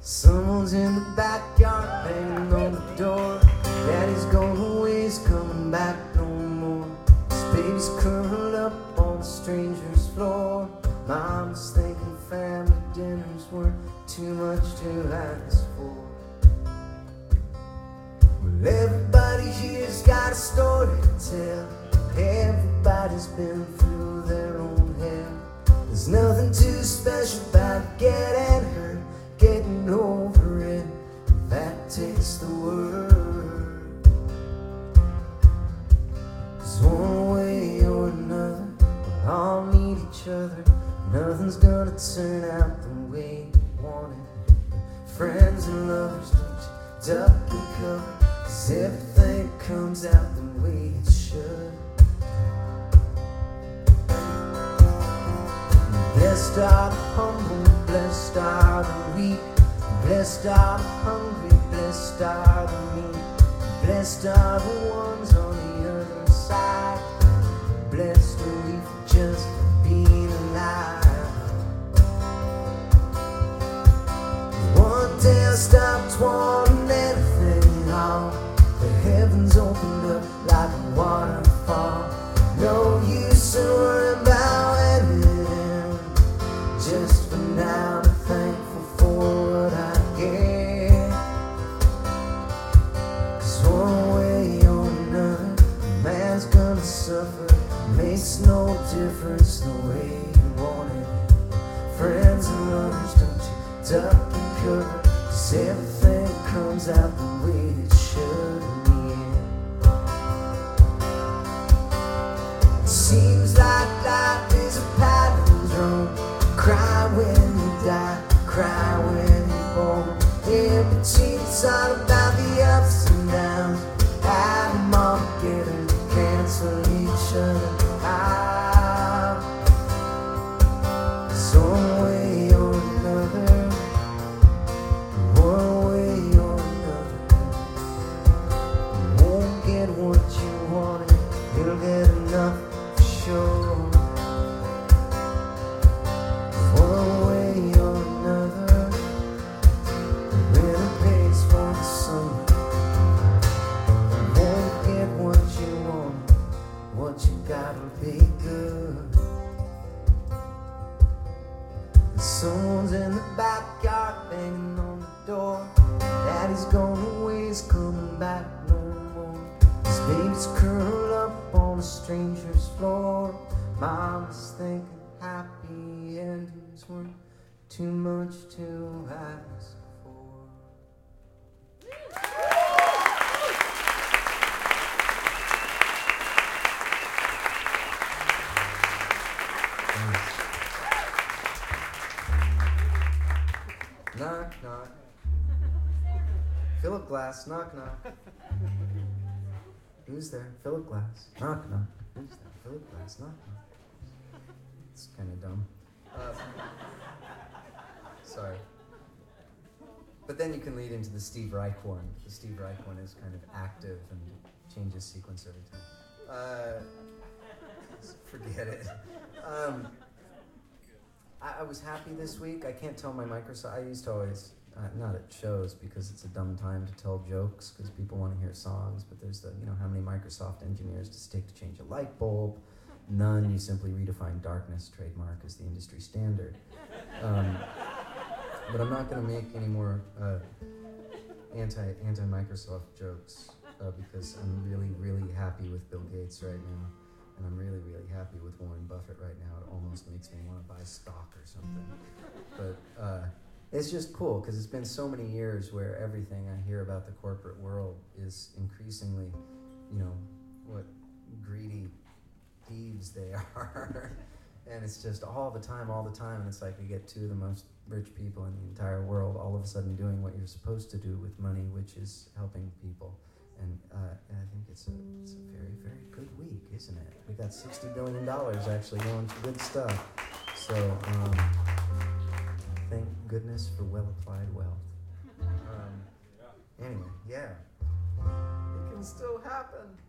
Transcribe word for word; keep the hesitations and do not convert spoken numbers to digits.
Someone's in the backyard banging on the door. Daddy's gone away, he's coming back no more. His baby's curled up on the stranger's floor. Mom's thinking family dinners weren't too much to ask for. Well, everybody here's got a story to tell. Everybody's been through their own hell. There's nothing too special about getting hurt, getting over it. That takes the word. 'Cause one way or another, we'll all need each other. Nothing's gonna turn out the way you want it. Friends and lovers, don't you duck and cover, 'cause everything comes out the way it should. Blessed are the humble, blessed are the weak. Blessed are the hungry, blessed are the meek. Blessed are the ones on the other side. Blessed are we for just being alive. One day I stopped wanting anything at all. The heavens opened up like a waterfall. No use in worrying about anything. Just for now, I'm thankful for what I get. 'Cause one way or another, a man's gonna suffer. Makes no difference the way you want it. Friends and lovers, don't you duck and cover, 'cause everything comes out the way it should in the end. It seems like life is a palindrome. Cry when you die, cry when you're born. In between, it's all about the ups and downs. Add them all together, cancel each other out. So one way or another, one way or another, you won't get what you wanted, you'll get enough for sure. One way or another, it really pays for the summer. You won't get what you want, what you got'll be good. And someone's in the backyard banging on the door. Daddy's gone away, he's coming back no more. His baby's curled up on a stranger's floor. Mom's thinking happy endings weren't too much to ask for. Knock, knock. Philip Glass, knock, knock. Who's there? Philip Glass. Knock, knock. Who's there? Philip Glass, knock, knock. It's kind of dumb. Uh, sorry. But then you can lead into the Steve Reich one. The Steve Reich one is kind of active and changes sequence every time. Uh, forget it. Um, I, I was happy this week. I can't tell my Microsoft. I used to always, uh, not at shows because it's a dumb time to tell jokes because people want to hear songs. But there's the, you know, how many Microsoft engineers does it take to change a light bulb? None. You simply redefine darkness. Trademark as the industry standard. Um, but I'm not going to make any more uh, anti anti Microsoft jokes uh, because I'm really really happy with Bill Gates right now. And I'm really, really happy with Warren Buffett right now. It almost makes me want to buy stock or something. But uh, it's just cool because it's been so many years where everything I hear about the corporate world is increasingly, you know, what greedy thieves they are. And it's just all the time, all the time. And it's like you get two of the most rich people in the entire world all of a sudden doing what you're supposed to do with money, which is helping people. And, uh, and I think it's a, it's a very, very good week, isn't it? We got sixty billion dollars actually going for good stuff. So, um, thank goodness for well-applied wealth. Um, anyway, yeah. It can still happen.